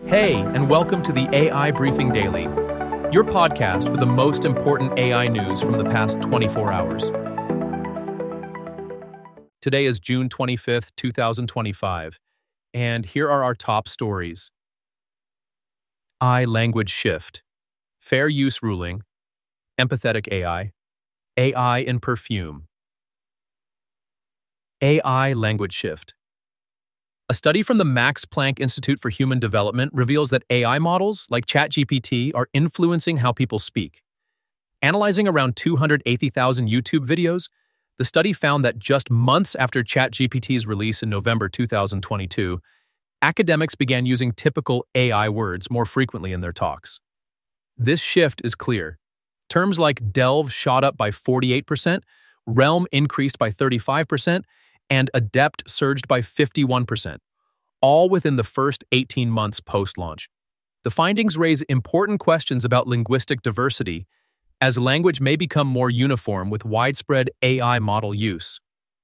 Hey, and welcome to the AI Briefing Daily, your podcast for the most important AI news from the past 24 hours. Today is June 25th, 2025, and here are our top stories. AI language shift, fair use ruling, empathetic AI, AI in perfume. AI language shift. A study from the Max Planck Institute for Human Development reveals that AI models, like ChatGPT, are influencing how people speak. Analyzing around 280,000 YouTube videos, the study found that just months after ChatGPT's release in November 2022, academics began using typical AI words more frequently in their talks. This shift is clear. Terms like delve shot up by 48%, realm increased by 35%, and adept surged by 51%, all within the first 18 months post-launch. The findings raise important questions about linguistic diversity, as language may become more uniform with widespread AI model use.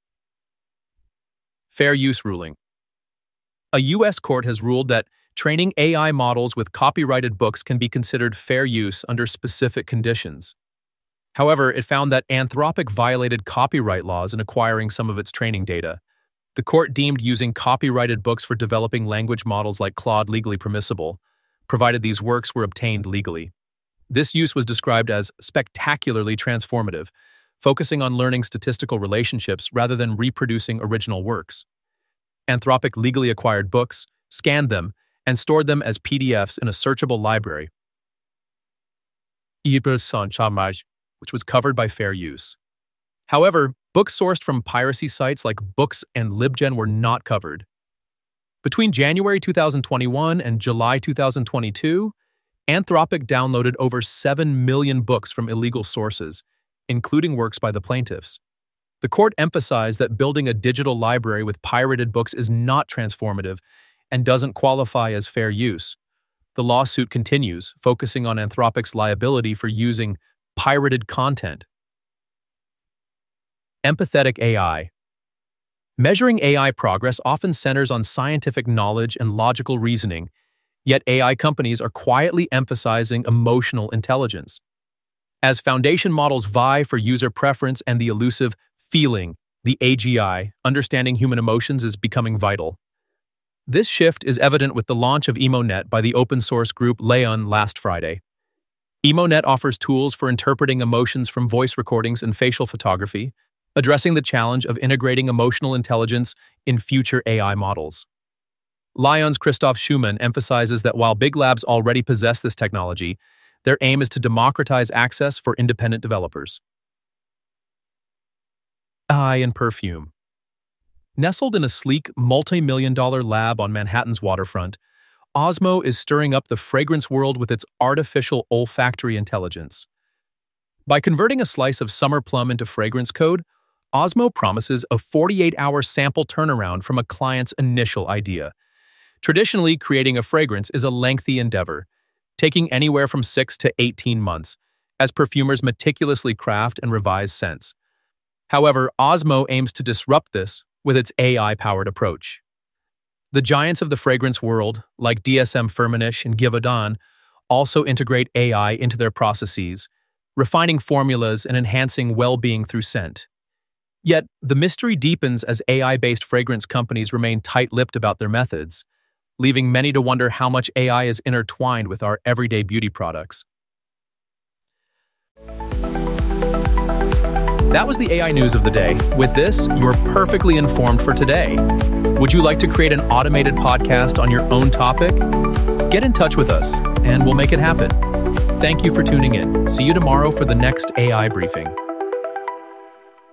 Fair use ruling. A U.S. court has ruled that training AI models with copyrighted books can be considered fair use under specific conditions. However, it found that Anthropic violated copyright laws in acquiring some of its training data. The court deemed using copyrighted books for developing language models like Claude legally permissible, provided these works were obtained legally. This use was described as spectacularly transformative, focusing on learning statistical relationships rather than reproducing original works. Anthropic legally acquired books, scanned them, and stored them as PDFs in a searchable library, which was covered by fair use. However, books sourced from piracy sites like Books and LibGen were not covered. Between January 2021 and July 2022, Anthropic downloaded over 7 million books from illegal sources, including works by the plaintiffs. The court emphasized that building a digital library with pirated books is not transformative and doesn't qualify as fair use. The lawsuit continues, focusing on Anthropic's liability for using pirated content. Empathetic AI. Measuring AI progress often centers on scientific knowledge and logical reasoning, yet AI companies are quietly emphasizing emotional intelligence. As foundation models vie for user preference and the elusive feeling, the AGI, understanding human emotions is becoming vital. This shift is evident with the launch of EmoNet by the open-source group Leon last Friday. EmoNet offers tools for interpreting emotions from voice recordings and facial photography, addressing the challenge of integrating emotional intelligence in future AI models. Lion's Christoph Schumann emphasizes that while big labs already possess this technology, their aim is to democratize access for independent developers. AI in perfume. Nestled in a sleek, multi-million-dollar lab on Manhattan's waterfront, Osmo is stirring up the fragrance world with its artificial olfactory intelligence. By converting a slice of summer plum into fragrance code, Osmo promises a 48-hour sample turnaround from a client's initial idea. Traditionally, creating a fragrance is a lengthy endeavor, taking anywhere from 6 to 18 months, as perfumers meticulously craft and revise scents. However, Osmo aims to disrupt this with its AI-powered approach. The giants of the fragrance world, like DSM-Firmenich and Givaudan, also integrate AI into their processes, refining formulas and enhancing well-being through scent. Yet, the mystery deepens as AI-based fragrance companies remain tight-lipped about their methods, leaving many to wonder how much AI is intertwined with our everyday beauty products. That was the AI news of the day. With this, you're perfectly informed for today. Would you like to create an automated podcast on your own topic? Get in touch with us, and we'll make it happen. Thank you for tuning in. See you tomorrow for the next AI briefing.